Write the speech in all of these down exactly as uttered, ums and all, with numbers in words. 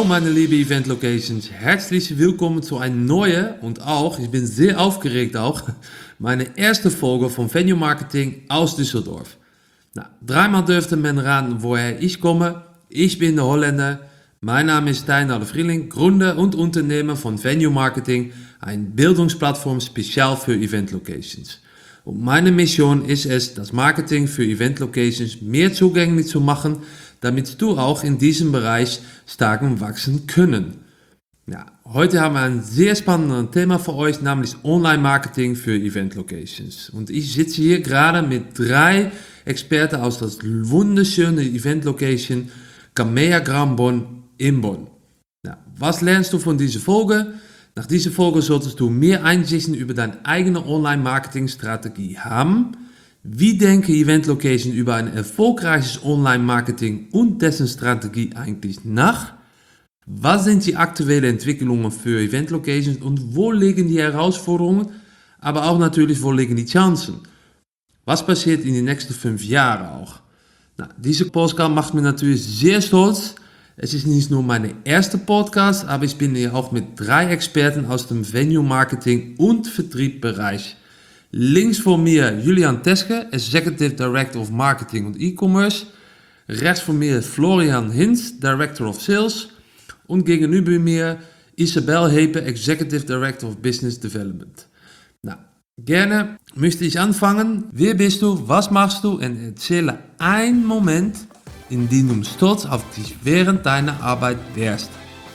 meine liebe Event Locations, herzlich willkommen zu einer neuen und auch, ich bin sehr aufgeregt auch, meine erste Folge von Venue Marketing aus Düsseldorf. Nou, dreimal dürfte men raten, woher ich komme. Ich bin der Holländer. Mein Name ist Stijn Frieling, Gründer und Unternehmer von Venue Marketing, eine Bildungsplattform speziell für Event Locations. Und meine Mission ist es, das Marketing für Event Locations mehr zugänglich zu machen, damit du auch in diesem Bereich stark wachsen können. Ja, heute haben wir ein sehr spannendes Thema für euch, nämlich Online-Marketing für Event Locations. Und ich sitze hier gerade mit drei Experten aus das wunderschöne Event Location Kamea Grand Bonn in Bonn. Ja, was lernst du von dieser Folge? Nach dieser Folge solltest du mehr Einsichten über deine eigene Online-Marketing-Strategie haben. Wie denken Event Locations über ein erfolgreiches Online-Marketing und dessen Strategie eigentlich nach? Was sind die aktuellen Entwicklungen für Event Locations und wo liegen die Herausforderungen, aber auch natürlich, wo liegen die Chancen? Was passiert in den nächsten fünf Jahren auch? Na, diese Podcast macht mich natürlich sehr stolz. Es ist nicht nur meine erste Podcast, aber ich bin hier auch mit drei Experten aus dem Venue Marketing und Vertriebbereich. Links von mir Julian Teske, Executive Director of Marketing und E-Commerce. Rechts von mir Florian Hinz, Director of Sales. Und gegenüber mir Isabel Hepe, Executive Director of Business Development. Na, gerne möchte ich anfangen. Wer bist du, was machst du und erzähle einen Moment, in dem du stolz auf dich während deiner Arbeit wärst.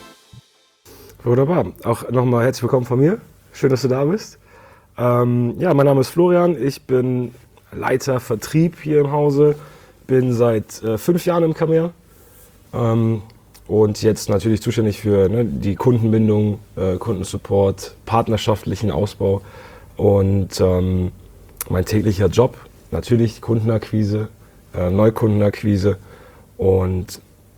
Wunderbar. Auch nochmal herzlich willkommen von mir. Schön, dass du da bist. Ähm, ja, mein Name ist Florian, ich bin Leiter Vertrieb hier im Hause, bin seit äh, fünf Jahren im Kamea ähm, und jetzt natürlich zuständig für ne, die Kundenbindung, äh, Kundensupport, partnerschaftlichen Ausbau und ähm, mein täglicher Job, natürlich Kundenakquise, äh, Neukundenakquise und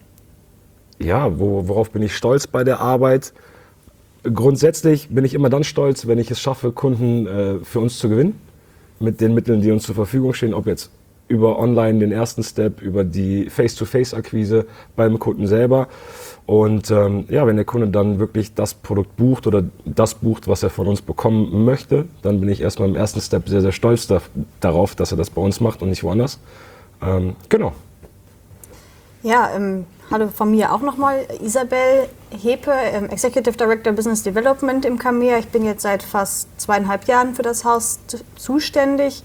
ja, wo, worauf bin ich stolz bei der Arbeit? Grundsätzlich bin ich immer dann stolz, wenn ich es schaffe, Kunden äh, für uns zu gewinnen, mit den Mitteln, die uns zur Verfügung stehen, ob jetzt über online den ersten Step, über die Face-to-Face-Akquise beim Kunden selber. Und ähm, ja, wenn der Kunde dann wirklich das Produkt bucht oder das bucht, was er von uns bekommen möchte, dann bin ich erstmal im ersten Step sehr, sehr stolz da, darauf, dass er das bei uns macht und nicht woanders. Ähm, genau. Ja, ähm, hallo von mir auch nochmal, Isabel Hepe, ähm, Executive Director Business Development im Kamea. Ich bin jetzt seit fast zweieinhalb Jahren für das Haus t- zuständig.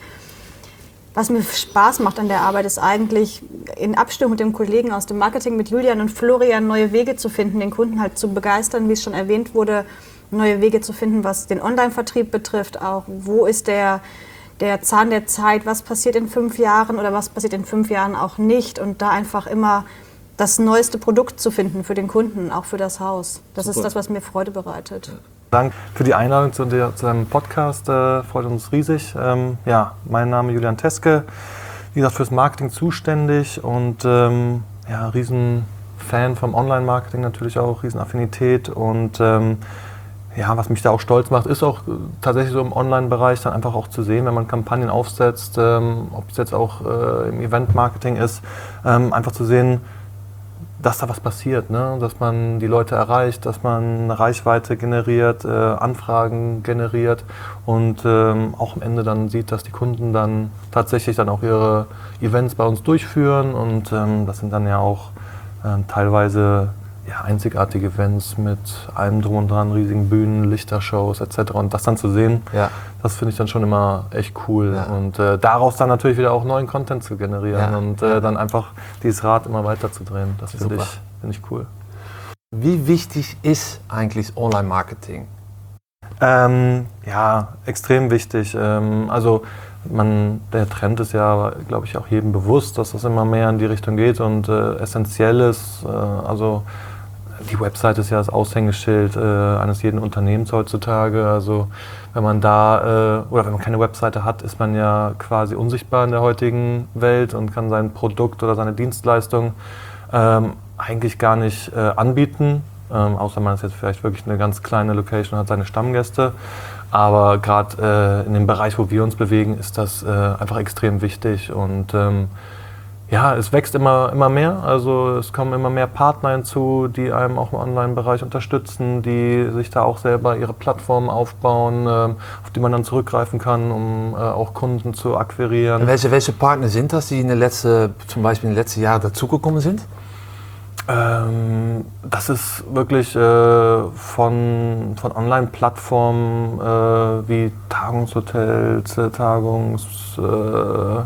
Was mir Spaß macht an der Arbeit ist eigentlich, in Abstimmung mit den Kollegen aus dem Marketing, mit Julian und Florian, neue Wege zu finden, den Kunden halt zu begeistern, wie es schon erwähnt wurde, neue Wege zu finden, was den Online-Vertrieb betrifft, auch wo ist der der Zahn der Zeit, was passiert in fünf Jahren oder was passiert in fünf Jahren auch nicht und da einfach immer das neueste Produkt zu finden für den Kunden, auch für das Haus. Das Super. Ist das, was mir Freude bereitet. Danke für die Einladung zu, der, zu deinem Podcast, äh, freut uns riesig. Ähm, ja, mein Name ist Julian Teske, wie gesagt, fürs Marketing zuständig und ähm, ja, riesen Fan vom Online-Marketing natürlich auch, riesen Affinität und ähm, ja, was mich da auch stolz macht, ist auch tatsächlich so im Online-Bereich dann einfach auch zu sehen, wenn man Kampagnen aufsetzt, ähm, ob es jetzt auch äh, im Event-Marketing ist, ähm, einfach zu sehen, dass da was passiert, ne? Dass man die Leute erreicht, dass man eine Reichweite generiert, äh, Anfragen generiert und ähm, auch am Ende dann sieht, dass die Kunden dann tatsächlich dann auch ihre Events bei uns durchführen und ähm, das sind dann ja auch ähm, teilweise ja, einzigartige Events mit allem drum und dran, riesigen Bühnen, Lichtershows et cetera. Und das dann zu sehen, ja. Das finde ich dann schon immer echt cool. Ja. Und äh, daraus dann natürlich wieder auch neuen Content zu generieren ja. und äh, dann einfach dieses Rad immer weiter zu drehen. Das finde ich, find ich cool. Wie wichtig ist eigentlich Online-Marketing? Ähm, ja, extrem wichtig. Ähm, also man, der Trend ist ja, glaube ich, auch jedem bewusst, dass das immer mehr in die Richtung geht und äh, essentiell ist. Äh, also die Website ist ja das Aushängeschild äh, eines jeden Unternehmens heutzutage. Also wenn man da äh, oder wenn man keine Webseite hat, ist man ja quasi unsichtbar in der heutigen Welt und kann sein Produkt oder seine Dienstleistung ähm, eigentlich gar nicht äh, anbieten. Ähm, außer man ist jetzt vielleicht wirklich eine ganz kleine Location und hat seine Stammgäste. Aber gerade äh, in dem Bereich, wo wir uns bewegen, ist das äh, einfach extrem wichtig. Und ähm, Ja, es wächst immer, immer mehr. Also es kommen immer mehr Partner hinzu, die einem auch im Online-Bereich unterstützen, die sich da auch selber ihre Plattformen aufbauen, ähm, auf die man dann zurückgreifen kann, um äh, auch Kunden zu akquirieren. Und welche, welche Partner sind das, die in den letzten, zum Beispiel in den letzten Jahren dazugekommen sind? Ähm, das ist wirklich äh, von, von Online-Plattformen äh, wie Tagungshotels, äh, Tagungs... Äh,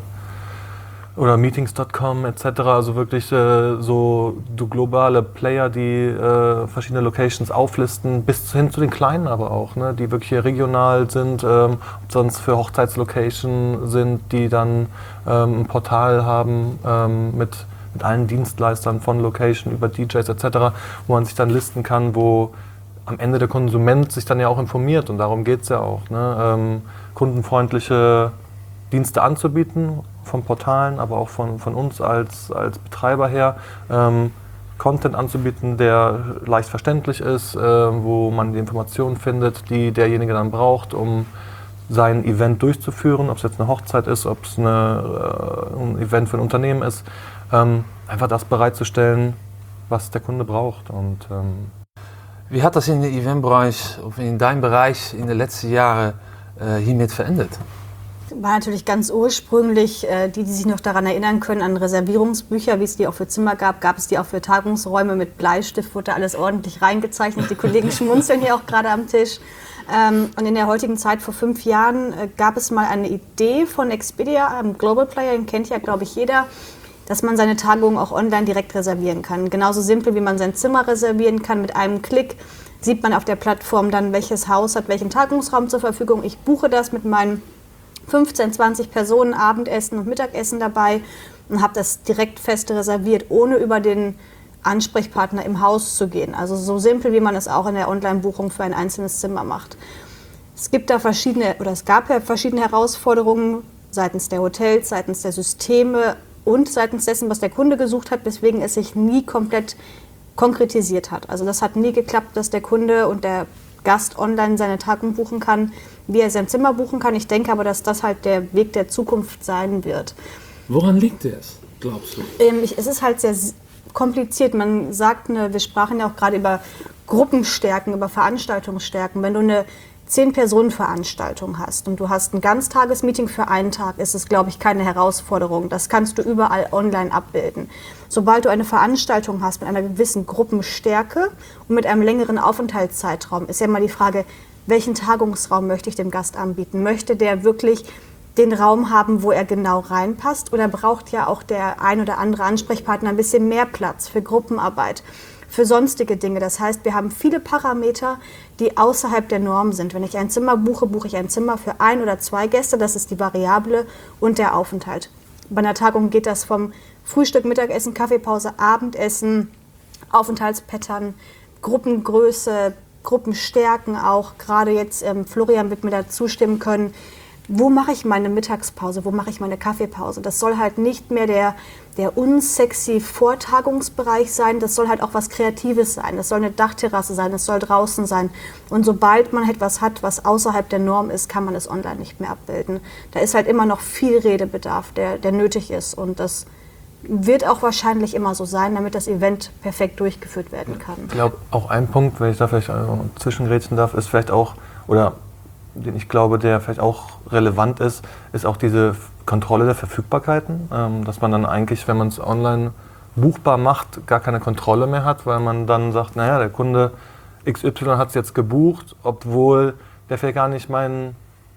oder Meetings Punkt com et cetera. Also wirklich äh, so, so globale Player, die äh, verschiedene Locations auflisten, bis hin zu den kleinen aber auch, ne, die wirklich hier regional sind, ähm, sonst für Hochzeitslocation sind, die dann ähm, ein Portal haben ähm, mit, mit allen Dienstleistern von Location über D Js et cetera, wo man sich dann listen kann, wo am Ende der Konsument sich dann ja auch informiert und darum geht es ja auch, ne, ähm, kundenfreundliche Dienste anzubieten, von Portalen, aber auch von, von uns als, als Betreiber her, ähm, Content anzubieten, der leicht verständlich ist, äh, wo man die Informationen findet, die derjenige dann braucht, um sein Event durchzuführen, ob es jetzt eine Hochzeit ist, ob es eine, äh, ein Event für ein Unternehmen ist, ähm, einfach das bereitzustellen, was der Kunde braucht. Und, ähm Wie hat das in den Eventbereich, in deinem Bereich in den letzten Jahren äh, hiermit verändert? War natürlich ganz ursprünglich, äh, die, die sich noch daran erinnern können, an Reservierungsbücher, wie es die auch für Zimmer gab, gab es die auch für Tagungsräume mit Bleistift, wurde da alles ordentlich reingezeichnet. Die Kollegen schmunzeln hier auch gerade am Tisch. Ähm, und in der heutigen Zeit, vor fünf Jahren, äh, gab es mal eine Idee von Expedia, einem Global Player, den kennt ja, glaube ich, jeder, dass man seine Tagung auch online direkt reservieren kann. Genauso simpel, wie man sein Zimmer reservieren kann. Mit einem Klick sieht man auf der Plattform dann, welches Haus hat welchen Tagungsraum zur Verfügung. Ich buche das mit meinen fünfzehn, zwanzig Personen, Abendessen und Mittagessen dabei und habe das direkt fest reserviert, ohne über den Ansprechpartner im Haus zu gehen. Also so simpel, wie man es auch in der Online-Buchung für ein einzelnes Zimmer macht. Es gibt da verschiedene, oder es gab ja verschiedene Herausforderungen seitens der Hotels, seitens der Systeme und seitens dessen, was der Kunde gesucht hat, weswegen es sich nie komplett konkretisiert hat. Also das hat nie geklappt, dass der Kunde und der Gast online seine Tagung buchen kann, wie er sein Zimmer buchen kann. Ich denke aber, dass das halt der Weg der Zukunft sein wird. Woran liegt es, glaubst du? Ähm, ich, es ist halt sehr kompliziert. Man sagt, ne, wir sprachen ja auch gerade über Gruppenstärken, über Veranstaltungsstärken. Wenn du eine zehn-Personen-Veranstaltung hast und du hast ein Ganztagesmeeting für einen Tag, ist es, glaube ich, keine Herausforderung. Das kannst du überall online abbilden. Sobald du eine Veranstaltung hast mit einer gewissen Gruppenstärke und mit einem längeren Aufenthaltszeitraum, ist ja immer die Frage, welchen Tagungsraum möchte ich dem Gast anbieten? Möchte der wirklich den Raum haben, wo er genau reinpasst? Oder braucht ja auch der ein oder andere Ansprechpartner ein bisschen mehr Platz für Gruppenarbeit, für sonstige Dinge? Das heißt, wir haben viele Parameter, die außerhalb der Norm sind. Wenn ich ein Zimmer buche, buche ich ein Zimmer für ein oder zwei Gäste, das ist die Variable, und der Aufenthalt. Bei einer Tagung geht das vom Frühstück, Mittagessen, Kaffeepause, Abendessen, Aufenthaltspattern, Gruppengröße, Gruppenstärken auch. Gerade jetzt, ähm, Florian wird mir da zustimmen können, wo mache ich meine Mittagspause, wo mache ich meine Kaffeepause? Das soll halt nicht mehr der, der unsexy Vortagungsbereich sein, das soll halt auch was Kreatives sein. Das soll eine Dachterrasse sein, das soll draußen sein. Und sobald man etwas hat, was außerhalb der Norm ist, kann man es online nicht mehr abbilden. Da ist halt immer noch viel Redebedarf, der, der nötig ist. Und das wird auch wahrscheinlich immer so sein, damit das Event perfekt durchgeführt werden kann. Ich glaube, auch ein Punkt, wenn ich da vielleicht zwischengrätschen darf, ist vielleicht auch, oder den ich glaube, der vielleicht auch relevant ist, ist auch diese Kontrolle der Verfügbarkeiten, ähm, dass man dann eigentlich, wenn man es online buchbar macht, gar keine Kontrolle mehr hat, weil man dann sagt, naja, der Kunde X Y hat es jetzt gebucht, obwohl der vielleicht gar nicht mein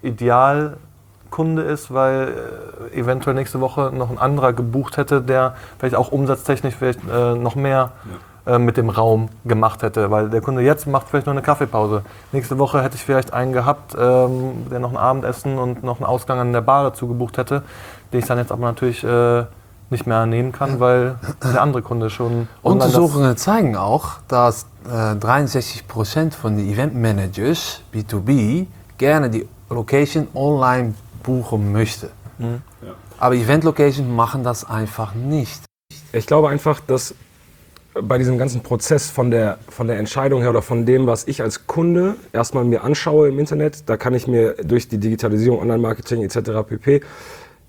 Idealkunde ist, weil äh, eventuell nächste Woche noch ein anderer gebucht hätte, der vielleicht auch umsatztechnisch vielleicht äh, noch mehr ja. äh, mit dem Raum gemacht hätte, weil der Kunde jetzt macht vielleicht nur eine Kaffeepause. Nächste Woche hätte ich vielleicht einen gehabt, ähm, der noch ein Abendessen und noch einen Ausgang an der Bar dazu gebucht hätte, den ich dann jetzt aber natürlich äh, nicht mehr nehmen kann, weil der andere Kunde schon... Untersuchungen zeigen auch, dass äh, dreiundsechzig Prozent von den Eventmanagers B zwei B gerne die Location online buchen möchte. Mhm. Ja. Aber Event-Locations machen das einfach nicht. Ich glaube einfach, dass bei diesem ganzen Prozess von der, von der Entscheidung her oder von dem, was ich als Kunde erstmal mir anschaue im Internet, da kann ich mir durch die Digitalisierung, Online-Marketing et cetera pp.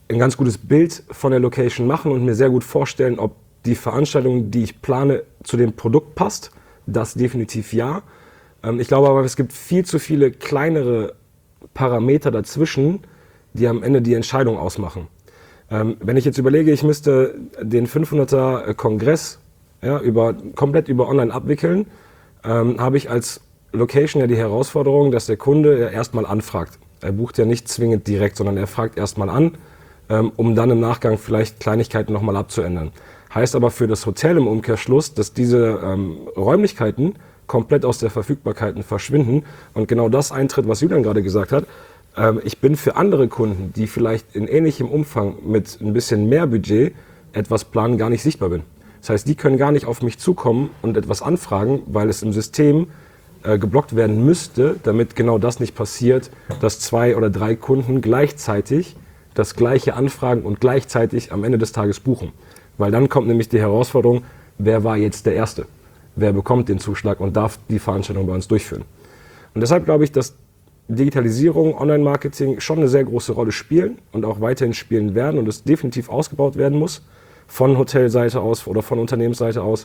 ein ganz gutes Bild von der Location machen und mir sehr gut vorstellen, ob die Veranstaltung, die ich plane, zu dem Produkt passt. Das definitiv ja. Ähm, ich glaube aber, es gibt viel zu viele kleinere Parameter dazwischen, die am Ende die Entscheidung ausmachen. Ähm, wenn ich jetzt überlege, ich müsste den fünfhunderter Kongress ja, über, komplett über online abwickeln, ähm, habe ich als Location ja die Herausforderung, dass der Kunde ja erstmal anfragt. Er bucht ja nicht zwingend direkt, sondern er fragt erstmal an, ähm, um dann im Nachgang vielleicht Kleinigkeiten nochmal abzuändern. Heißt aber für das Hotel im Umkehrschluss, dass diese ähm, Räumlichkeiten komplett aus der Verfügbarkeit verschwinden und genau das eintritt, was Julian gerade gesagt hat. Ähm, ich bin für andere Kunden, die vielleicht in ähnlichem Umfang mit ein bisschen mehr Budget etwas planen, gar nicht sichtbar bin. Das heißt, die können gar nicht auf mich zukommen und etwas anfragen, weil es im System äh, geblockt werden müsste, damit genau das nicht passiert, dass zwei oder drei Kunden gleichzeitig das gleiche anfragen und gleichzeitig am Ende des Tages buchen. Weil dann kommt nämlich die Herausforderung, wer war jetzt der Erste? Wer bekommt den Zuschlag und darf die Veranstaltung bei uns durchführen? Und deshalb glaube ich, dass Digitalisierung, Online-Marketing schon eine sehr große Rolle spielen und auch weiterhin spielen werden und es definitiv ausgebaut werden muss, von Hotelseite aus oder von Unternehmensseite aus.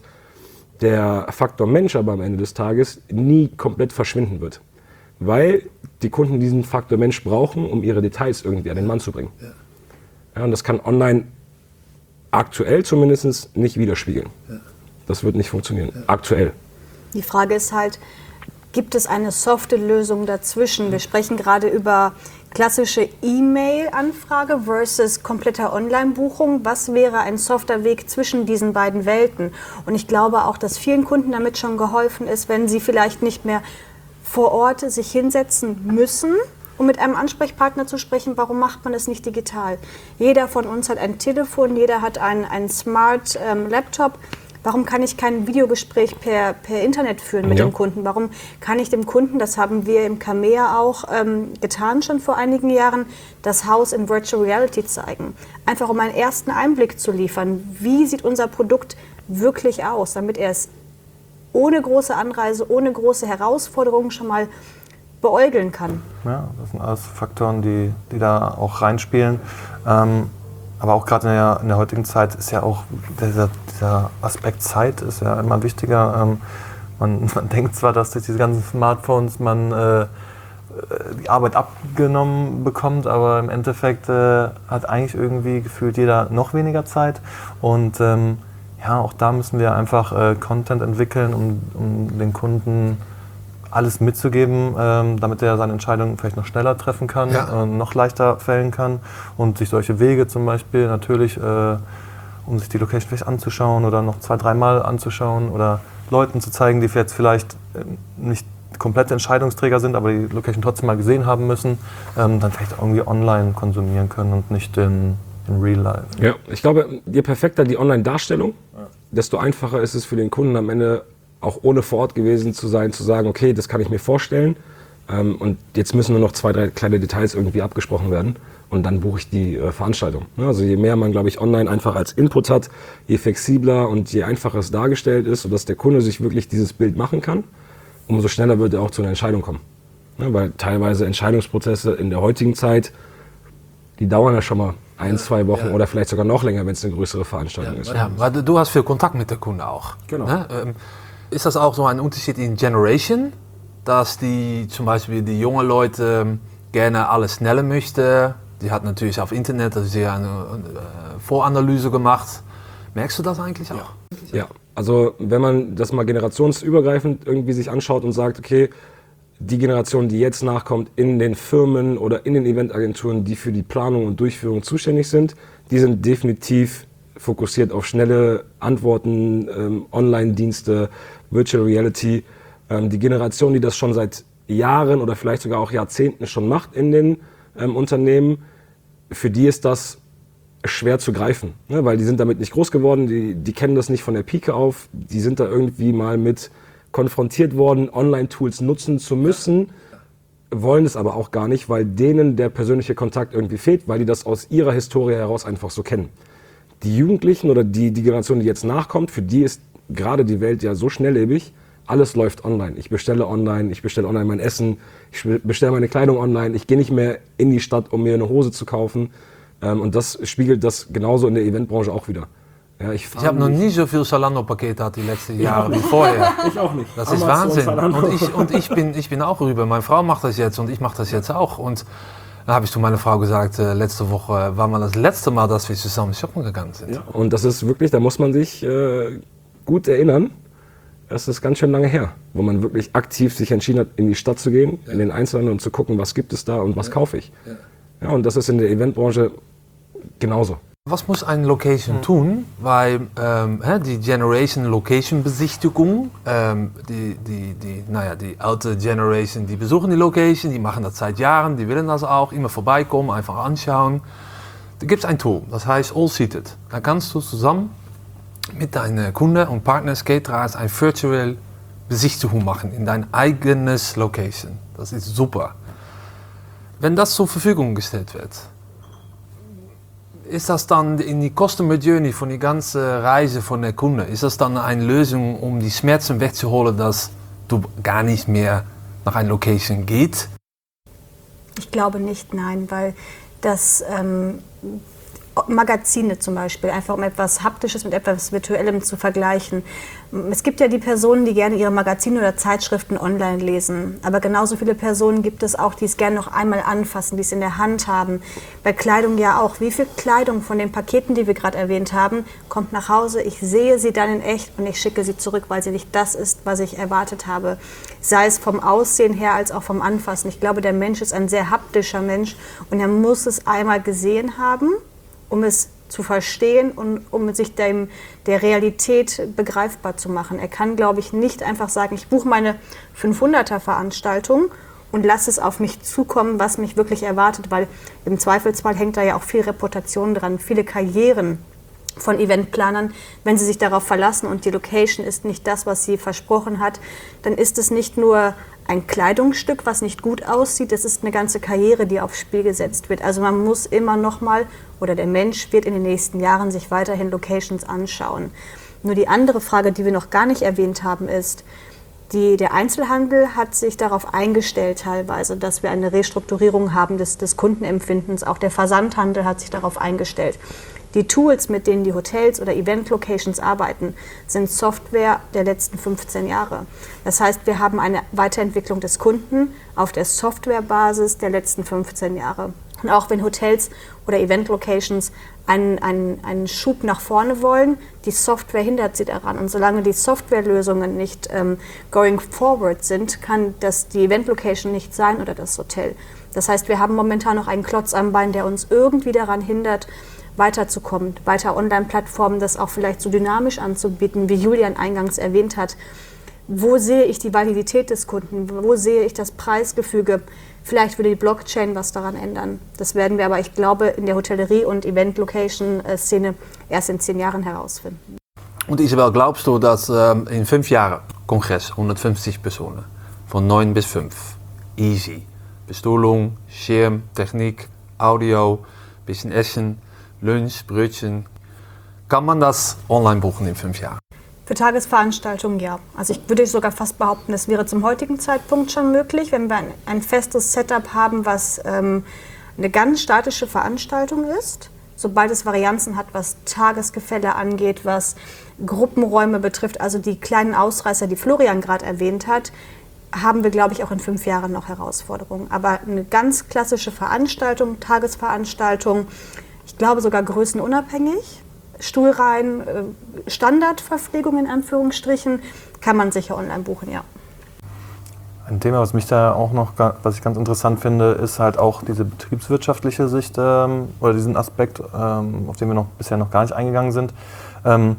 Der Faktor Mensch aber am Ende des Tages nie komplett verschwinden wird, weil die Kunden diesen Faktor Mensch brauchen, um ihre Details irgendwie an den Mann zu bringen. Ja. Ja, und das kann online aktuell zumindest nicht widerspiegeln. Ja. Das wird nicht funktionieren, ja. Aktuell. Die Frage ist halt, gibt es eine softe Lösung dazwischen? Wir sprechen gerade über klassische E-Mail-Anfrage versus kompletter Online-Buchung. Was wäre ein softer Weg zwischen diesen beiden Welten? Und ich glaube auch, dass vielen Kunden damit schon geholfen ist, wenn sie vielleicht nicht mehr vor Ort sich hinsetzen müssen, um mit einem Ansprechpartner zu sprechen. Warum macht man es nicht digital? Jeder von uns hat ein Telefon, jeder hat einen, einen Smart ähm, Laptop. Warum kann ich kein Videogespräch per, per Internet führen mit ja. dem Kunden? Warum kann ich dem Kunden, das haben wir im Kamea auch ähm, getan schon vor einigen Jahren, das Haus in Virtual Reality zeigen? Einfach um einen ersten Einblick zu liefern. Wie sieht unser Produkt wirklich aus, damit er es ohne große Anreise, ohne große Herausforderungen schon mal beäugeln kann? Ja, das sind alles Faktoren, die, die da auch reinspielen. Ähm, Aber auch gerade in der, in der heutigen Zeit ist ja auch dieser, dieser Aspekt Zeit ist ja immer wichtiger. Ähm, man, man denkt zwar, dass durch diese ganzen Smartphones man äh, die Arbeit abgenommen bekommt, aber im Endeffekt äh, hat eigentlich irgendwie gefühlt jeder noch weniger Zeit. Und ähm, ja, auch da müssen wir einfach äh, Content entwickeln, um, um den Kunden alles mitzugeben, ähm, damit er seine Entscheidung vielleicht noch schneller treffen kann, ja. äh, noch leichter fällen kann und sich solche Wege zum Beispiel natürlich, äh, um sich die Location vielleicht anzuschauen oder noch zwei, dreimal anzuschauen oder Leuten zu zeigen, die jetzt vielleicht äh, nicht komplette Entscheidungsträger sind, aber die Location trotzdem mal gesehen haben müssen, ähm, dann vielleicht irgendwie online konsumieren können und nicht in, in Real Life. Ja, ich glaube, je perfekter die Online-Darstellung, ja. desto einfacher ist es für den Kunden am Ende auch ohne vor Ort gewesen zu sein, zu sagen, okay, das kann ich mir vorstellen ähm, und jetzt müssen nur noch zwei, drei kleine Details irgendwie abgesprochen werden und dann buche ich die äh, Veranstaltung. Ja, also je mehr man, glaube ich, online einfach als Input hat, je flexibler und je einfacher es dargestellt ist, sodass der Kunde sich wirklich dieses Bild machen kann, umso schneller wird er auch zu einer Entscheidung kommen. Ja, weil teilweise Entscheidungsprozesse in der heutigen Zeit, die dauern ja schon mal ein, ja, zwei Wochen ja. oder vielleicht sogar noch länger, wenn es eine größere Veranstaltung ja, ist. Ja, weil du hast viel Kontakt mit der Kunde auch. Genau. Ne? Ähm, Ist das auch so ein Unterschied in Generation, dass die zum Beispiel die jungen Leute gerne alles schneller möchten? Die hat natürlich auf Internet also sie eine, eine Voranalyse gemacht. Merkst du das eigentlich auch? Ja. ja, also wenn man das mal generationsübergreifend irgendwie sich anschaut und sagt, okay, die Generation, die jetzt nachkommt in den Firmen oder in den Eventagenturen, die für die Planung und Durchführung zuständig sind, die sind definitiv fokussiert auf schnelle Antworten, ähm, Online-Dienste, Virtual Reality. Ähm, die Generation, die das schon seit Jahren oder vielleicht sogar auch Jahrzehnten schon macht in den ähm, Unternehmen, für die ist das schwer zu greifen, ne? Weil die sind damit nicht groß geworden, die, die kennen das nicht von der Pike auf, die sind da irgendwie mal mit konfrontiert worden, Online-Tools nutzen zu müssen, wollen es aber auch gar nicht, weil denen der persönliche Kontakt irgendwie fehlt, weil die das aus ihrer Historie heraus einfach so kennen. Die Jugendlichen oder die, die Generation, die jetzt nachkommt, für die ist gerade die Welt ja so schnelllebig, alles läuft online. Ich bestelle online, ich bestelle online mein Essen, ich bestelle meine Kleidung online, ich gehe nicht mehr in die Stadt, um mir eine Hose zu kaufen. Ähm, und das spiegelt das genauso in der Eventbranche auch wieder. Ja, ich ich habe noch nie so viel Zalando-Pakete gehabt die letzten Jahre wie vorher. Ich auch nicht. Das ist Amazon, Wahnsinn. Zalando. Und, ich, und ich, bin, ich bin auch rüber. Meine Frau macht das jetzt und ich mache das jetzt auch. Und da habe ich zu meiner Frau gesagt, äh, letzte Woche war mal das letzte Mal, dass wir zusammen shoppen gegangen sind. Ja, und das ist wirklich, da muss man sich äh, gut erinnern, das ist ganz schön lange her, wo man wirklich aktiv sich entschieden hat, in die Stadt zu gehen, ja. in den Einzelhandel und zu gucken, was gibt es da und was ja. kaufe ich. Ja. Ja, und das ist in der Eventbranche genauso. Was muss eine Location tun? Weil ähm, die Generation Location Besichtigung, ähm, die, die, die, naja, die alte Generation, die besuchen die Location, die machen das seit Jahren, die willen das auch, immer vorbeikommen, einfach anschauen. Da gibt es ein Tool, das heißt All Seated. Da kannst du zusammen mit deinen Kunden und Partners, Caterers, eine virtuelle Besichtigung machen in dein eigenes Location. Das ist super. Wenn das zur Verfügung gestellt wird, ist das dann in die Customer Journey von die ganze Reise von der Kunde, ist das dann eine Lösung, um die Schmerzen wegzuholen, dass du gar nicht mehr nach einer Location geht? Ich glaube nicht, nein, weil das ähm, Magazine zum Beispiel, einfach um etwas Haptisches mit etwas Virtuellem zu vergleichen. Es gibt ja die Personen, die gerne ihre Magazine oder Zeitschriften online lesen. Aber genauso viele Personen gibt es auch, die es gerne noch einmal anfassen, die es in der Hand haben. Bei Kleidung ja auch. Wie viel Kleidung von den Paketen, die wir gerade erwähnt haben, kommt nach Hause, ich sehe sie dann in echt und ich schicke sie zurück, weil sie nicht das ist, was ich erwartet habe. Sei es vom Aussehen her als auch vom Anfassen. Ich glaube, der Mensch ist ein sehr haptischer Mensch und er muss es einmal gesehen haben, um es zu verstehen und um sich dem, der Realität begreifbar zu machen. Er kann, glaube ich, nicht einfach sagen, ich buche meine fünfhunderter-Veranstaltung und lasse es auf mich zukommen, was mich wirklich erwartet, weil im Zweifelsfall hängt da ja auch viel Reputation dran, viele Karrieren von Eventplanern. Wenn sie sich darauf verlassen und die Location ist nicht das, was sie versprochen hat, dann ist es nicht nur ein Kleidungsstück, was nicht gut aussieht, das ist eine ganze Karriere, die aufs Spiel gesetzt wird. Also man muss immer noch mal, oder der Mensch wird in den nächsten Jahren sich weiterhin Locations anschauen. Nur die andere Frage, die wir noch gar nicht erwähnt haben, ist, die, der Einzelhandel hat sich darauf eingestellt teilweise, dass wir eine Restrukturierung haben des, des Kundenempfindens. Auch der Versandhandel hat sich darauf eingestellt. Die Tools, mit denen die Hotels oder Event-Locations arbeiten, sind Software der letzten fünfzehn Jahre. Das heißt, wir haben eine Weiterentwicklung des Kunden auf der Softwarebasis der letzten fünfzehn Jahre. Und auch wenn Hotels oder Event-Locations einen, einen, einen Schub nach vorne wollen, die Software hindert sie daran. Und solange die Softwarelösungen nicht ähm, going forward sind, kann das die Event-Location nicht sein oder das Hotel. Das heißt, wir haben momentan noch einen Klotz am Bein, der uns irgendwie daran hindert, weiterzukommen, weiter Online-Plattformen das auch vielleicht so dynamisch anzubieten, wie Julian eingangs erwähnt hat. Wo sehe ich die Validität des Kunden? Wo sehe ich das Preisgefüge? Vielleicht würde die Blockchain was daran ändern. Das werden wir aber, ich glaube, in der Hotellerie- und Event-Location-Szene erst in zehn Jahren herausfinden. Und Isabel, glaubst du, dass ähm, in fünf Jahren Kongress, hundertfünfzig Personen, von neun bis fünf, easy, Bestuhlung, Schirm, Technik, Audio, bisschen Essen, Lunch, Brötchen. Kann man das online buchen in fünf Jahren? Für Tagesveranstaltungen ja. Also ich würde sogar fast behaupten, es wäre zum heutigen Zeitpunkt schon möglich, wenn wir ein, ein festes Setup haben, was ähm, eine ganz statische Veranstaltung ist. Sobald es Varianzen hat, was Tagesgefälle angeht, was Gruppenräume betrifft, also die kleinen Ausreißer, die Florian gerade erwähnt hat, haben wir, glaube ich, auch in fünf Jahren noch Herausforderungen. Aber eine ganz klassische Veranstaltung, Tagesveranstaltung, ich glaube sogar größenunabhängig, Stuhlreihen, Standardverpflegung in Anführungsstrichen, kann man sicher online buchen, ja. Ein Thema, was mich da auch noch, was ich ganz interessant finde, ist halt auch diese betriebswirtschaftliche Sicht ähm, oder diesen Aspekt, ähm, auf den wir noch bisher noch gar nicht eingegangen sind. Ähm,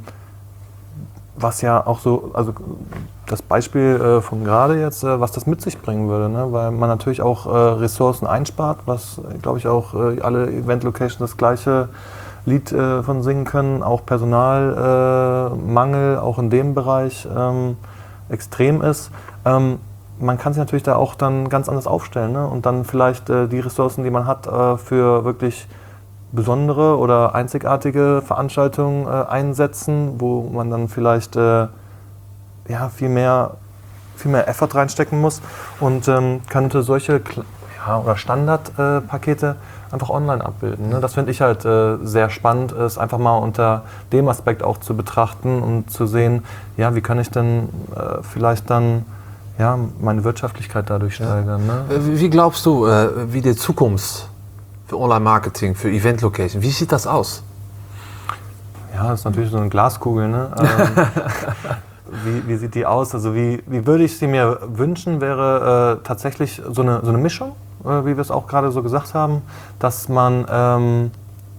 was ja auch so, also das Beispiel äh, von gerade jetzt, äh, was das mit sich bringen würde, ne? Weil man natürlich auch äh, Ressourcen einspart, was, glaube ich, auch äh, alle Event-Locations das gleiche Lied äh, von singen können, auch Personalmangel, äh, auch in dem Bereich ähm, extrem ist. Ähm, man kann sich natürlich da auch dann ganz anders aufstellen, ne? Und dann vielleicht äh, die Ressourcen, die man hat, äh, für wirklich besondere oder einzigartige Veranstaltungen äh, einsetzen, wo man dann vielleicht äh, ja, viel mehr, viel mehr Effort reinstecken muss und ähm, könnte solche Kle- ja, oder Standardpakete einfach online abbilden. Ne? Das finde ich halt äh, sehr spannend, es einfach mal unter dem Aspekt auch zu betrachten und zu sehen, ja, wie kann ich denn äh, vielleicht dann ja, meine Wirtschaftlichkeit dadurch steigern. Ne? Wie wie glaubst du, äh, wie die Zukunft für Online-Marketing, für Event-Location, wie sieht das aus? Ja, das ist natürlich so eine Glaskugel. Ne? Ähm, wie, wie sieht die aus? Also wie, wie würde ich sie mir wünschen, wäre äh, tatsächlich so eine, so eine Mischung, äh, wie wir es auch gerade so gesagt haben, dass man ähm,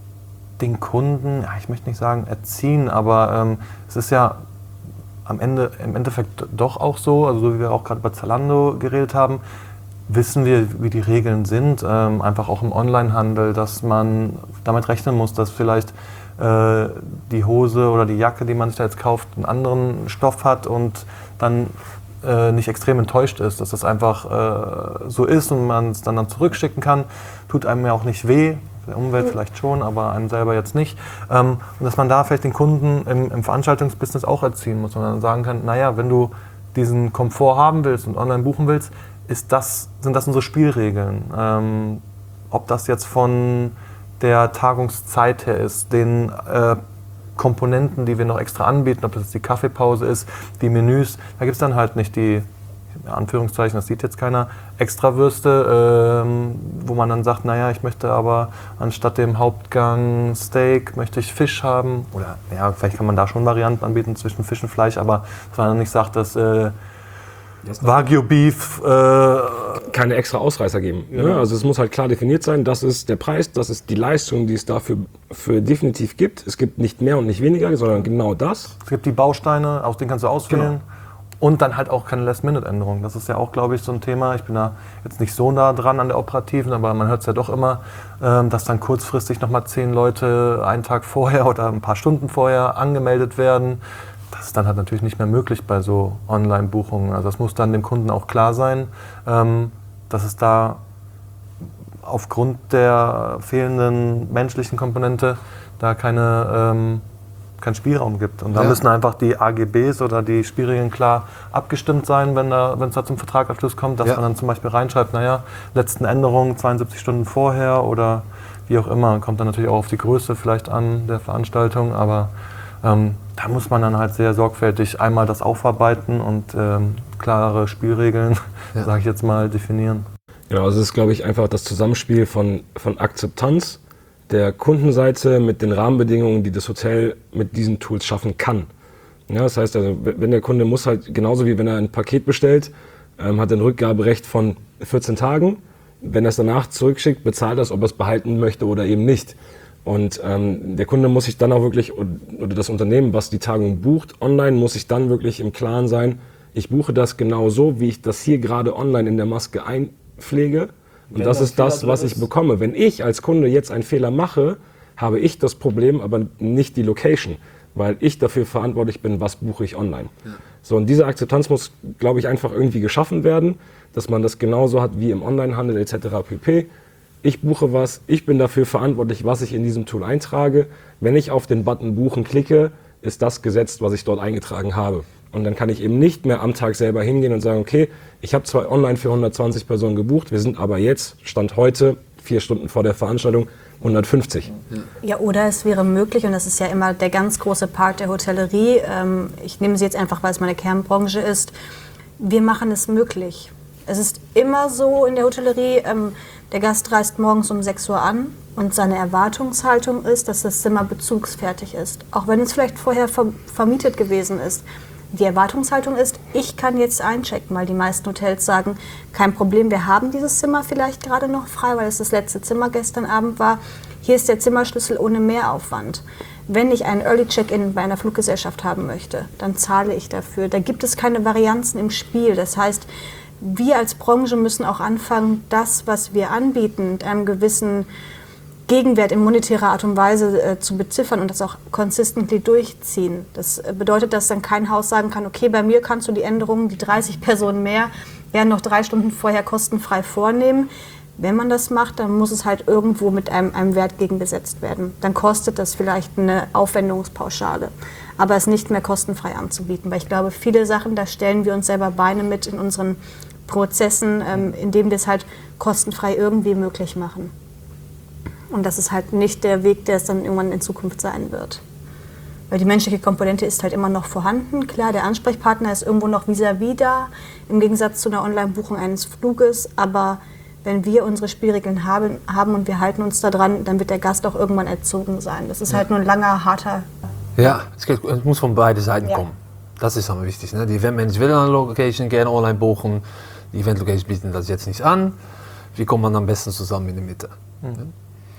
den Kunden, ja, ich möchte nicht sagen erziehen, aber ähm, es ist ja am Ende, im Endeffekt doch auch so, also so wie wir auch gerade bei Zalando geredet haben, wissen wir, wie die Regeln sind, ähm, einfach auch im Onlinehandel, dass man damit rechnen muss, dass vielleicht äh, die Hose oder die Jacke, die man sich da jetzt kauft, einen anderen Stoff hat und dann äh, nicht extrem enttäuscht ist, dass das einfach äh, so ist und man es dann, dann zurückschicken kann, tut einem ja auch nicht weh, der Umwelt vielleicht schon, aber einem selber jetzt nicht. Ähm, und dass man da vielleicht den Kunden im, im Veranstaltungsbusiness auch erziehen muss und dann sagen kann, naja, wenn du diesen Komfort haben willst und online buchen willst, ist das, sind das unsere Spielregeln. Ähm, ob das jetzt von der Tagungszeit her ist, den äh, Komponenten, die wir noch extra anbieten, ob das jetzt die Kaffeepause ist, die Menüs, da gibt es dann halt nicht die, in Anführungszeichen, das sieht jetzt keiner, Extrawürste, ähm, wo man dann sagt, naja, ich möchte aber anstatt dem Hauptgang Steak, möchte ich Fisch haben. Oder ja, vielleicht kann man da schon Varianten anbieten zwischen Fisch und Fleisch, aber dass man dann nicht sagt, dass äh, Wagyu Beef äh, keine extra Ausreißer geben. Ja. Ne? Also es muss halt klar definiert sein, das ist der Preis, das ist die Leistung, die es dafür für definitiv gibt. Es gibt nicht mehr und nicht weniger, sondern genau das. Es gibt die Bausteine, aus denen kannst du auswählen. Genau. Und dann halt auch keine Last-Minute-Änderungen. Das ist ja auch, glaube ich, so ein Thema. Ich bin da jetzt nicht so nah dran an der Operativen, aber man hört es ja doch immer, ähm, dass dann kurzfristig nochmal zehn Leute einen Tag vorher oder ein paar Stunden vorher angemeldet werden. Das ist dann halt natürlich nicht mehr möglich bei so Online-Buchungen. Also das muss dann dem Kunden auch klar sein, ähm, dass es da aufgrund der fehlenden menschlichen Komponente da keine, ähm, keinen Spielraum gibt. Und da ja. müssen einfach die A G Bs oder die Spielregeln klar abgestimmt sein, wenn da, wenn es da zum Vertragsabschluss kommt, dass ja. man dann zum Beispiel reinschreibt, naja, letzten Änderungen zweiundsiebzig Stunden vorher oder wie auch immer. Kommt dann natürlich auch auf die Größe vielleicht an der Veranstaltung, aber ähm, da muss man dann halt sehr sorgfältig einmal das aufarbeiten und ähm, klare Spielregeln, ja. sage ich jetzt mal, definieren. Genau, also es ist, glaube ich, einfach das Zusammenspiel von, von Akzeptanz der Kundenseite mit den Rahmenbedingungen, die das Hotel mit diesen Tools schaffen kann. Ja, das heißt, also, wenn der Kunde muss halt, genauso wie wenn er ein Paket bestellt, ähm, hat er ein Rückgaberecht von vierzehn Tagen. Wenn er es danach zurückschickt, bezahlt er es, ob er es behalten möchte oder eben nicht. Und ähm, der Kunde muss sich dann auch wirklich, oder das Unternehmen, was die Tagung bucht, online, muss sich dann wirklich im Klaren sein, ich buche das genau so, wie ich das hier gerade online in der Maske einpflege. Und das ist das, was ich bekomme. Wenn ich als Kunde jetzt einen Fehler mache, habe ich das Problem, aber nicht die Location, weil ich dafür verantwortlich bin, was buche ich online. Ja. So, und diese Akzeptanz muss, glaube ich, einfach irgendwie geschaffen werden, dass man das genauso hat wie im Onlinehandel et cetera pp. Ich buche was, ich bin dafür verantwortlich, was ich in diesem Tool eintrage. Wenn ich auf den Button Buchen klicke, ist das gesetzt, was ich dort eingetragen habe. Und dann kann ich eben nicht mehr am Tag selber hingehen und sagen, okay, ich habe zwar online für hundertzwanzig Personen gebucht, wir sind aber jetzt, Stand heute, vier Stunden vor der Veranstaltung, hundertfünfzig. Ja, oder es wäre möglich, und das ist ja immer der ganz große Part der Hotellerie, ähm, ich nehme sie jetzt einfach, weil es meine Kernbranche ist, wir machen es möglich. Es ist immer so in der Hotellerie, ähm, der Gast reist morgens um sechs Uhr an und seine Erwartungshaltung ist, dass das Zimmer bezugsfertig ist. Auch wenn es vielleicht vorher ver- vermietet gewesen ist. Die Erwartungshaltung ist, ich kann jetzt einchecken, weil die meisten Hotels sagen, kein Problem, wir haben dieses Zimmer vielleicht gerade noch frei, weil es das letzte Zimmer gestern Abend war. Hier ist der Zimmerschlüssel ohne Mehraufwand. Wenn ich einen Early Check-in bei einer Fluggesellschaft haben möchte, dann zahle ich dafür. Da gibt es keine Varianzen im Spiel. Das heißt, wir als Branche müssen auch anfangen, das, was wir anbieten, mit einem gewissen Gegenwert in monetärer Art und Weise äh, zu beziffern und das auch consistently durchziehen. Das äh, bedeutet, dass dann kein Haus sagen kann, okay, bei mir kannst du die Änderungen, die dreißig Personen mehr, ja noch drei Stunden vorher kostenfrei vornehmen. Wenn man das macht, dann muss es halt irgendwo mit einem, einem Wert gegengesetzt werden. Dann kostet das vielleicht eine Aufwendungspauschale, aber es nicht mehr kostenfrei anzubieten. Weil ich glaube, viele Sachen, da stellen wir uns selber Beine mit in unseren Prozessen, ähm, indem wir es halt kostenfrei irgendwie möglich machen. Und das ist halt nicht der Weg, der es dann irgendwann in Zukunft sein wird. Weil die menschliche Komponente ist halt immer noch vorhanden. Klar, der Ansprechpartner ist irgendwo noch vis-à-vis da, im Gegensatz zu einer Online-Buchung eines Fluges. Aber wenn wir unsere Spielregeln haben, haben und wir halten uns da dran, dann wird der Gast auch irgendwann erzogen sein. Das ist halt nur ein langer, harter... Ja, es, geht, es muss von beiden Seiten Ja. kommen. Das ist am wichtigsten. Ne? Die Eventmanager willen eine Location gerne online buchen. Die Event-Locations bieten das jetzt nicht an. Wie kommt man am besten zusammen in die Mitte? Mhm.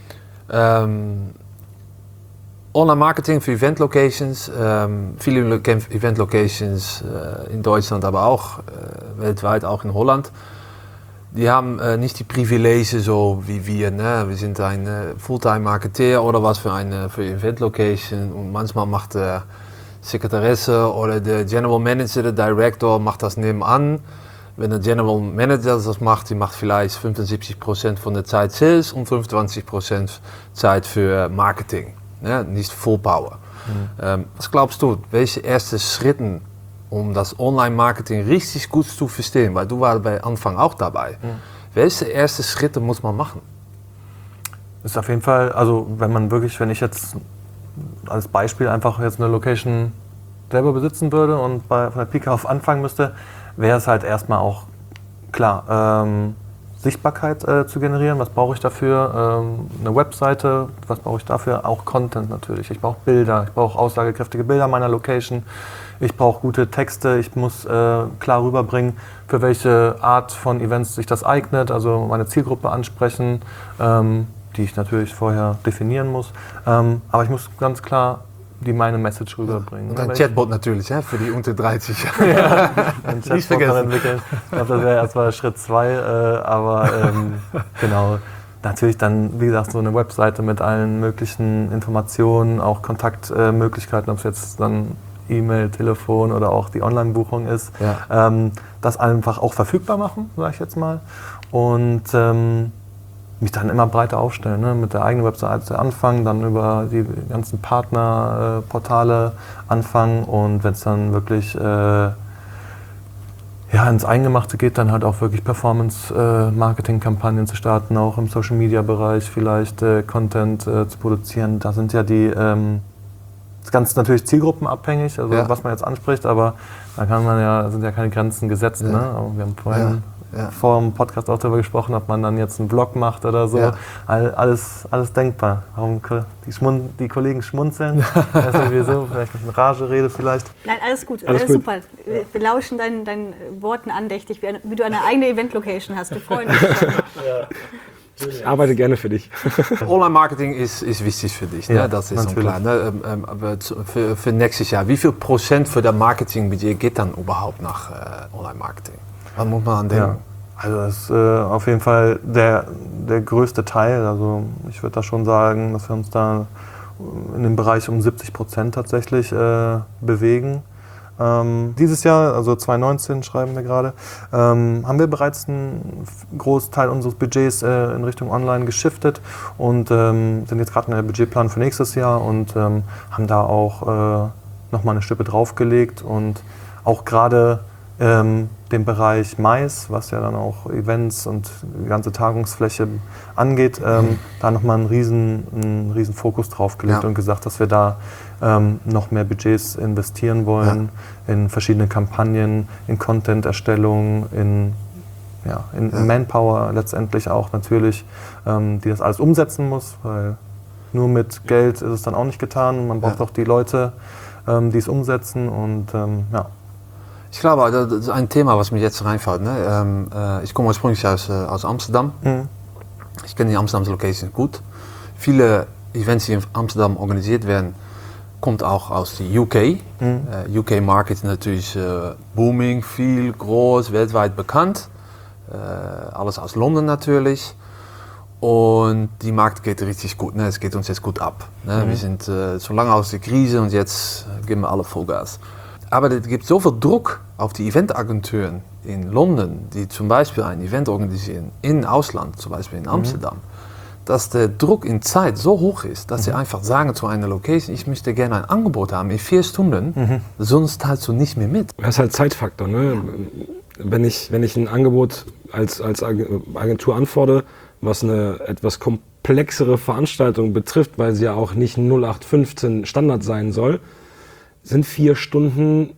Ähm, Online-Marketing für Event-Locations. Ähm, viele Event-Locations äh, in Deutschland, aber auch äh, weltweit, auch in Holland. Die haben äh, nicht die Privilegien so wie wir. Ne? Wir sind ein äh, Fulltime-Marketeer oder was für eine für Event-Location. Und manchmal macht der Sekretaresse oder der General Manager, der Director, macht das nebenan. Wenn der General Manager das macht, die macht vielleicht fünfundsiebzig Prozent von der Zeit Sales und fünfundzwanzig Prozent Zeit für Marketing. Ne? Nicht Full Power. Mhm. Ähm, was glaubst du, welche ersten Schritte, um das Online-Marketing richtig gut zu verstehen, weil du warst bei Anfang auch dabei. Mhm. Welche ersten Schritte muss man machen? Ist auf jeden Fall, also wenn man wirklich, wenn ich jetzt als Beispiel einfach jetzt eine Location selber besitzen würde und bei, von der Pike auf anfangen müsste, wäre es halt erstmal auch klar, ähm, Sichtbarkeit äh, zu generieren. Was brauche ich dafür? Ähm, eine Webseite, was brauche ich dafür? Auch Content natürlich. Ich brauche Bilder, ich brauche aussagekräftige Bilder meiner Location. Ich brauche gute Texte, ich muss äh, klar rüberbringen, für welche Art von Events sich das eignet, also meine Zielgruppe ansprechen, ähm, die ich natürlich vorher definieren muss. Ähm, aber ich muss ganz klar die meine Message rüberbringen. Und ein Chatbot natürlich, ja, für die unter dreißig. Ja, ein Chatbot noch entwickeln. Ich glaube, das wäre erstmal Schritt zwei, äh, aber ähm, genau. Natürlich dann, wie gesagt, so eine Webseite mit allen möglichen Informationen, auch Kontaktmöglichkeiten, ob es jetzt dann E-Mail, Telefon oder auch die Online-Buchung ist. Ja. Ähm, das einfach auch verfügbar machen, sage ich jetzt mal. Und ähm, mich dann immer breiter aufstellen, ne? Mit der eigenen Webseite anfangen, dann über die ganzen Partnerportale äh, anfangen und wenn es dann wirklich äh, ja, ins Eingemachte geht, dann halt auch wirklich Performance-Marketing-Kampagnen äh, zu starten, auch im Social-Media-Bereich vielleicht äh, Content äh, zu produzieren. Da sind ja die, ähm, das Ganze natürlich zielgruppenabhängig, also ja. was man jetzt anspricht, aber da kann man ja, sind ja keine Grenzen gesetzt. Ja. Ne? Aber wir haben vorhin Ja. Ja. vor dem Podcast auch darüber gesprochen, ob man dann jetzt einen Vlog macht oder so. Ja. All, alles, alles denkbar. Warum die, Schmun die Kollegen schmunzeln? Weiß nicht wieso, vielleicht mit einer Rage rede vielleicht. Nein, alles gut, Alles alles, gut. super. Wir, wir lauschen deinen, deinen Worten andächtig, wie, eine, wie du eine eigene Event-Location hast. Wir freuen uns schon. Ich arbeite gerne für dich. Online-Marketing ist, ist wichtig für dich, ne? Ja, Das ist so natürlich. klar. Ne? Ähm, ähm, aber zu- für, für nächstes Jahr, wie viel Prozent für das Marketingbudget geht dann überhaupt nach äh, Online-Marketing? Was muss man an denken? Ja. Also das ist äh, auf jeden Fall der, der größte Teil. Also ich würde da schon sagen, dass wir uns da in dem Bereich um siebzig Prozent tatsächlich äh, bewegen. Ähm, dieses Jahr, also zwanzig neunzehn schreiben wir gerade, ähm, haben wir bereits einen großen Teil unseres Budgets äh, in Richtung Online geschiftet und ähm, sind jetzt gerade in der Budgetplanung für nächstes Jahr und ähm, haben da auch äh, nochmal eine Schippe draufgelegt und auch gerade ähm, den Bereich Mais, was ja dann auch Events und die ganze Tagungsfläche angeht, ähm, da nochmal einen riesen, einen riesen Fokus draufgelegt Ja. und gesagt, dass wir da ähm, noch mehr Budgets investieren wollen in verschiedene Kampagnen, in Content-Erstellung, in, ja, in Ja. Manpower letztendlich auch natürlich, ähm, die das alles umsetzen muss, weil nur mit Geld ist es dann auch nicht getan. Man braucht Ja. auch die Leute, ähm, die es umsetzen und ähm, ja. Ich glaube, das ist ein Thema, was mir jetzt reinfällt. Ne? Ähm, äh, ich komme ursprünglich aus, äh, aus Amsterdam. Mhm. Ich kenne die Amsterdamse Location gut. Viele Events, die in Amsterdam organisiert werden, kommt auch aus der U K. Mhm. Äh, U K-Market ist natürlich äh, booming, viel, groß, weltweit bekannt. Äh, alles aus London natürlich. Und die Markt geht richtig gut. Ne? Es geht uns jetzt gut ab. Ne? Mhm. Wir sind äh, so lange aus der Krise und jetzt äh, geben wir alle Vollgas. Aber es gibt so viel Druck auf die Eventagenturen in London, die zum Beispiel ein Event organisieren in Ausland, zum Beispiel in Amsterdam, mhm. dass der Druck in Zeit so hoch ist, dass mhm. sie einfach sagen zu einer Location, ich möchte gerne ein Angebot haben in vier Stunden, mhm. sonst teilst du nicht mehr mit. Das ist halt Zeitfaktor. Ne? Wenn ich, wenn ich ein Angebot als, als Agentur anfordere, was eine etwas komplexere komplexere Veranstaltung betrifft, weil sie ja auch nicht null acht fünfzehn Standard sein soll, sind vier Stunden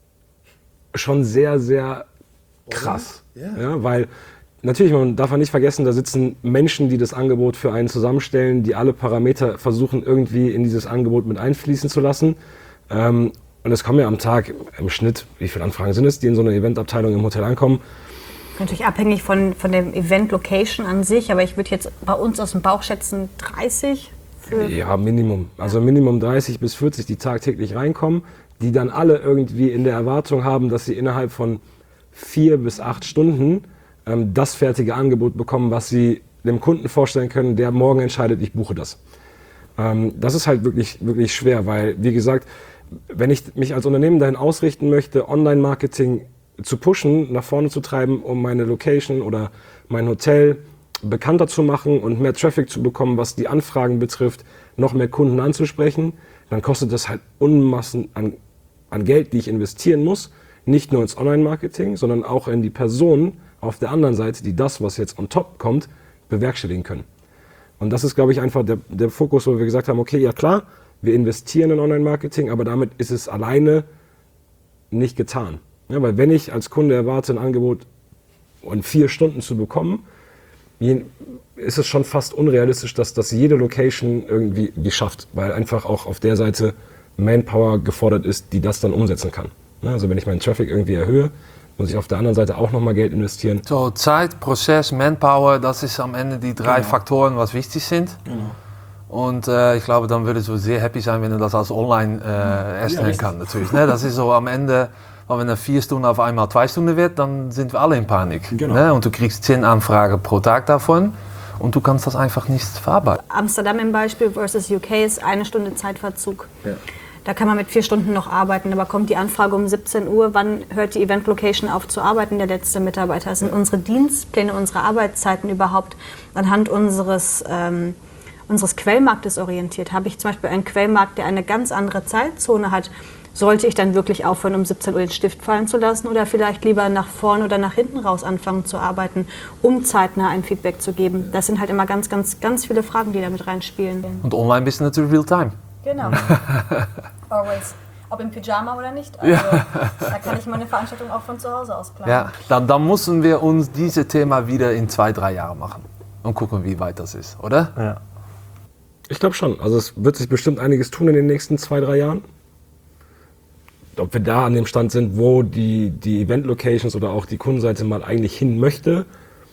schon sehr, sehr krass. Ja. Ja, weil natürlich, man darf nicht vergessen, da sitzen Menschen, die das Angebot für einen zusammenstellen, die alle Parameter versuchen irgendwie in dieses Angebot mit einfließen zu lassen. Ähm, und es kommen ja am Tag im Schnitt, wie viele Anfragen sind es, die in so einer Eventabteilung im Hotel ankommen? Natürlich abhängig von, von dem Event-Location an sich, aber ich würde jetzt bei uns aus dem Bauch schätzen dreißig. Für Ja, Minimum. Also Minimum dreißig bis vierzig, die tagtäglich reinkommen, die dann alle irgendwie in der Erwartung haben, dass sie innerhalb von vier bis acht Stunden ähm, das fertige Angebot bekommen, was sie dem Kunden vorstellen können, der morgen entscheidet, ich buche das. Ähm, das ist halt wirklich, wirklich schwer, weil, wie gesagt, wenn ich mich als Unternehmen dahin ausrichten möchte, Online-Marketing zu pushen, nach vorne zu treiben, um meine Location oder mein Hotel bekannter zu machen und mehr Traffic zu bekommen, was die Anfragen betrifft, noch mehr Kunden anzusprechen, dann kostet das halt Unmassen an, an Geld, die ich investieren muss. Nicht nur ins Online-Marketing, sondern auch in die Personen auf der anderen Seite, die das, was jetzt on top kommt, bewerkstelligen können. Und das ist, glaube ich, einfach der, der Fokus, wo wir gesagt haben, okay, ja klar, wir investieren in Online-Marketing, aber damit ist es alleine nicht getan. Ja, weil wenn ich als Kunde erwarte, ein Angebot in vier Stunden zu bekommen, ist es schon fast unrealistisch, dass das jede Location irgendwie die schafft, weil einfach auch auf der Seite Manpower gefordert ist, die das dann umsetzen kann. Also wenn ich meinen Traffic irgendwie erhöhe, muss ich auf der anderen Seite auch nochmal Geld investieren. So, Zeit, Prozess, Manpower, das ist am Ende die drei Genau. Faktoren, was wichtig sind. Genau. Und äh, ich glaube, dann würdest du sehr happy sein, wenn du das als online äh, erstellen richtig. kannst. Natürlich, ne? Das ist so am Ende, weil wenn er vier Stunden auf einmal zwei Stunden wird, dann sind wir alle in Panik. Genau. Ne? Und du kriegst zehn Anfragen pro Tag davon und du kannst das einfach nicht verarbeiten. Amsterdam im Beispiel versus U K ist eine Stunde Zeitverzug. Ja. Da kann man mit vier Stunden noch arbeiten, aber kommt die Anfrage um siebzehn Uhr, wann hört die Event-Location auf zu arbeiten, der letzte Mitarbeiter? Sind unsere Dienstpläne, unsere Arbeitszeiten überhaupt anhand unseres, ähm, unseres Quellmarktes orientiert? Habe ich zum Beispiel einen Quellmarkt, der eine ganz andere Zeitzone hat, sollte ich dann wirklich aufhören, um siebzehn Uhr den Stift fallen zu lassen oder vielleicht lieber nach vorn oder nach hinten raus anfangen zu arbeiten, um zeitnah ein Feedback zu geben? Das sind halt immer ganz, ganz, ganz viele Fragen, die da mit reinspielen. Und online bist du natürlich real time. Genau. Always. Ob im Pyjama oder nicht. Also, da kann ich meine Veranstaltung auch von zu Hause aus planen. Ja, dann, dann müssen wir uns dieses Thema wieder in zwei, drei Jahren machen und gucken, wie weit das ist, oder? Ja. Ich glaube schon. Also es wird sich bestimmt einiges tun in den nächsten zwei, drei Jahren. Ob wir da an dem Stand sind, wo die, die Event-Locations oder auch die Kundenseite mal eigentlich hin möchte,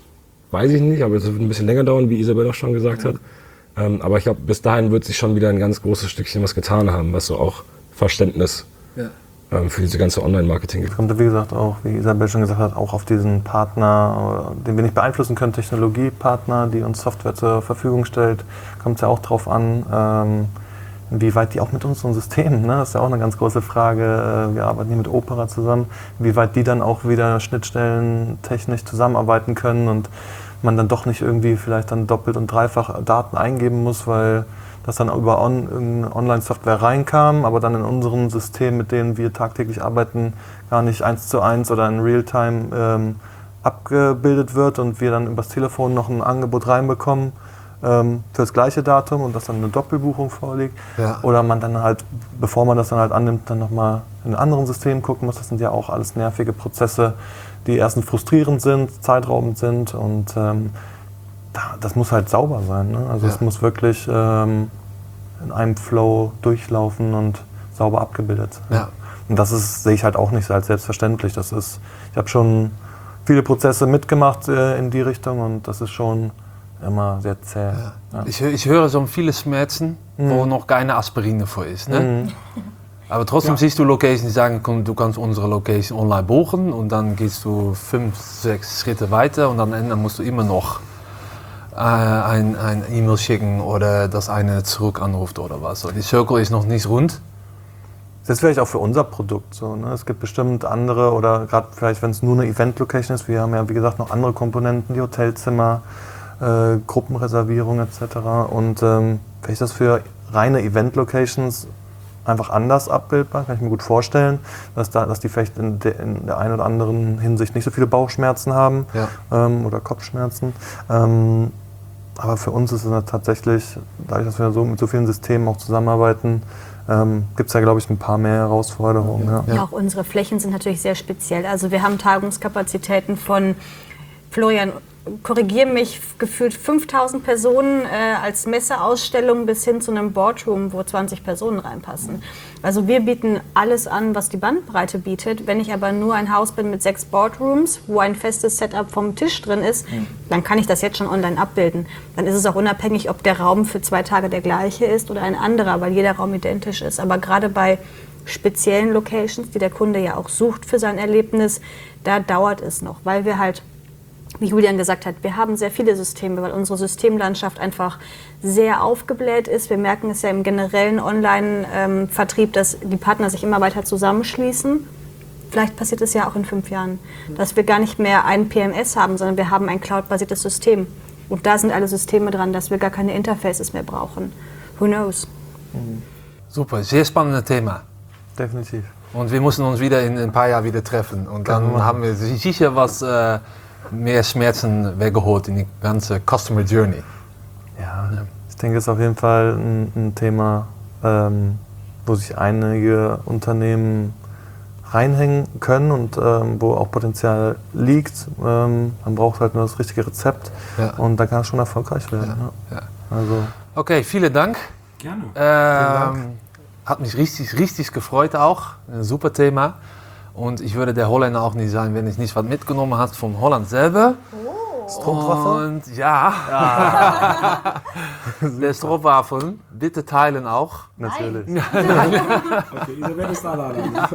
weiß ich nicht. Aber es wird ein bisschen länger dauern, wie Isabel auch schon gesagt hat. Ähm, aber ich glaube, bis dahin wird sich schon wieder ein ganz großes Stückchen was getan haben, was so auch Verständnis Ja. ähm, für diese ganze Online-Marketing gibt. Kommt, wie gesagt, auch, wie Isabel schon gesagt hat, auch auf diesen Partner, den wir nicht beeinflussen können, Technologiepartner, die uns Software zur Verfügung stellt, kommt es ja auch drauf an, ähm, inwieweit die auch mit unseren Systemen, ne? Das ist ja auch eine ganz große Frage, wir arbeiten hier mit Opera zusammen, inwieweit die dann auch wieder Schnittstellen technisch zusammenarbeiten können und man dann doch nicht irgendwie vielleicht dann doppelt und dreifach Daten eingeben muss, weil das dann über on, in Online-Software reinkam, aber dann in unserem System, mit denen wir tagtäglich arbeiten, gar nicht eins zu eins oder in Realtime ähm, abgebildet wird und wir dann übers Telefon noch ein Angebot reinbekommen ähm, für das gleiche Datum und dass dann eine Doppelbuchung vorliegt. Ja. Oder man dann halt, bevor man das dann halt annimmt, dann nochmal in einem anderen System gucken muss. Das sind ja auch alles nervige Prozesse, die erstens frustrierend sind, zeitraubend sind und ähm, da, das muss halt sauber sein. Ne? Also Ja. es muss wirklich ähm, in einem Flow durchlaufen und sauber abgebildet sein. Ja. Und das ist, sehe ich halt auch nicht so als selbstverständlich. Das ist, ich habe schon viele Prozesse mitgemacht äh, in die Richtung und das ist schon immer sehr zäh. Ja. Ja. Ich, ich höre so viele Schmerzen, wo noch keine Aspirine für ist. Ne? Mhm. Aber trotzdem siehst du Locations, die sagen, komm, du kannst unsere Location online buchen und dann gehst du fünf, sechs Schritte weiter und am Ende musst du immer noch äh, ein, ein E-Mail schicken oder dass eine zurück anruft oder was. So, die Circle ist noch nicht rund. Das ist vielleicht auch für unser Produkt so. Ne? Es gibt bestimmt andere oder gerade vielleicht, wenn es nur eine Event-Location ist, wir haben ja wie gesagt noch andere Komponenten, die Hotelzimmer, äh, Gruppenreservierung et cetera. Und ähm, vielleicht ist das für reine Event-Locations einfach anders abbildbar, kann ich mir gut vorstellen, dass, da, dass die vielleicht in der, in der einen oder anderen Hinsicht nicht so viele Bauchschmerzen haben Ja. ähm, oder Kopfschmerzen. Ähm, aber für uns ist es tatsächlich, dadurch, dass wir so mit so vielen Systemen auch zusammenarbeiten, ähm, gibt es ja, glaube ich, ein paar mehr Herausforderungen. Ja. Ja, auch unsere Flächen sind natürlich sehr speziell. Also wir haben Tagungskapazitäten von, Florian, korrigiere mich, gefühlt fünftausend Personen äh, als Messeausstellung bis hin zu einem Boardroom, wo zwanzig Personen reinpassen. Also wir bieten alles an, was die Bandbreite bietet. Wenn ich aber nur ein Haus bin mit sechs Boardrooms, wo ein festes Setup vom Tisch drin ist, mhm. dann kann ich das jetzt schon online abbilden. Dann ist es auch unabhängig, ob der Raum für zwei Tage der gleiche ist oder ein anderer, weil jeder Raum identisch ist. Aber gerade bei speziellen Locations, die der Kunde ja auch sucht für sein Erlebnis, da dauert es noch, weil wir halt, wie Julian gesagt hat, wir haben sehr viele Systeme, weil unsere Systemlandschaft einfach sehr aufgebläht ist. Wir merken es ja im generellen Online-Vertrieb, dass die Partner sich immer weiter zusammenschließen. Vielleicht passiert es ja auch in fünf Jahren, dass wir gar nicht mehr ein P M S haben, sondern wir haben ein cloud-basiertes System. Und da sind alle Systeme dran, dass wir gar keine Interfaces mehr brauchen. Who knows? Super, sehr spannendes Thema. Definitiv. Und wir müssen uns wieder in ein paar Jahren wieder treffen. Und dann Genau. haben wir sicher was äh, mehr Schmerzen weggeholt in die ganze Customer Journey. Ja, ich denke, es ist auf jeden Fall ein, ein Thema, ähm, wo sich einige Unternehmen reinhängen können und ähm, wo auch Potenzial liegt. Ähm, man braucht halt nur das richtige Rezept Ja. und da kann es schon erfolgreich werden. Ja. Ja. Also, Okay, vielen Dank. Gerne. Ähm, hat mich richtig, richtig gefreut auch. Ein super Thema. Und ich würde der Holländer auch nicht sein, wenn ich nicht was mitgenommen habe von Holland selber. Stroopwafel? Und ja, der Stroopwafel, bitte teilen auch. Natürlich. Okay, Isabel ist da.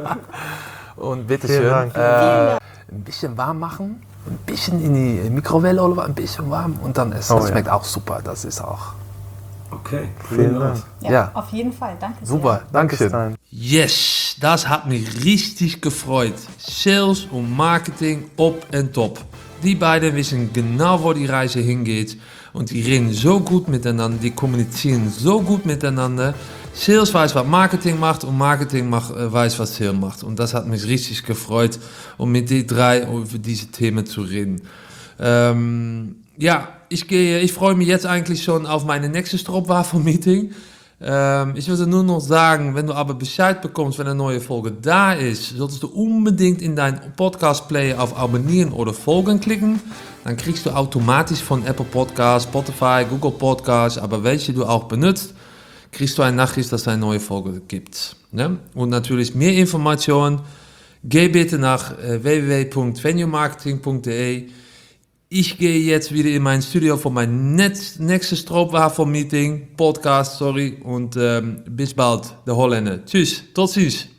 Und bitte Vielen schön. Dank. Äh, ein bisschen warm machen, ein bisschen in die Mikrowelle oder ein bisschen warm und dann essen. Oh, das ja. schmeckt auch super. Das ist auch Okay, Vielen Dank. Ja, Ja. auf jeden Fall. Danke sehr. super. Dankeschön. Stein. Yes, das hat mich richtig gefreut. Sales und Marketing op en top. Die beiden wissen genau, wo die Reise hingeht. Und die reden so gut miteinander, die kommunizieren so gut miteinander. Sales weiß, was Marketing macht und Marketing macht, äh, weiß, was Sales macht. Und das hat mich richtig gefreut, um mit die drei über diese Themen zu reden. Ähm, ja, ich, gehe, ich freue mich jetzt eigentlich schon auf meine nächste Stroopwafel-Meeting. Ähm, ich würde nur noch sagen, wenn du aber Bescheid bekommst, wenn eine neue Folge da ist, solltest du unbedingt in deinen Podcast-Player auf Abonnieren oder Folgen klicken. Dann kriegst du automatisch von Apple Podcasts, Spotify, Google Podcasts, aber welche du auch benutzt, kriegst du eine Nachricht, dass es eine neue Folge gibt. Ne? Und natürlich mehr Informationen, geh bitte nach äh, w w w punkt venue marketing punkt d e. Ich gehe jetzt wieder in mein Studio für mein net- nächstes Stroopwafel-Meeting, Podcast, sorry, und ähm, bis bald, der Holländer. Tschüss, tot ziens.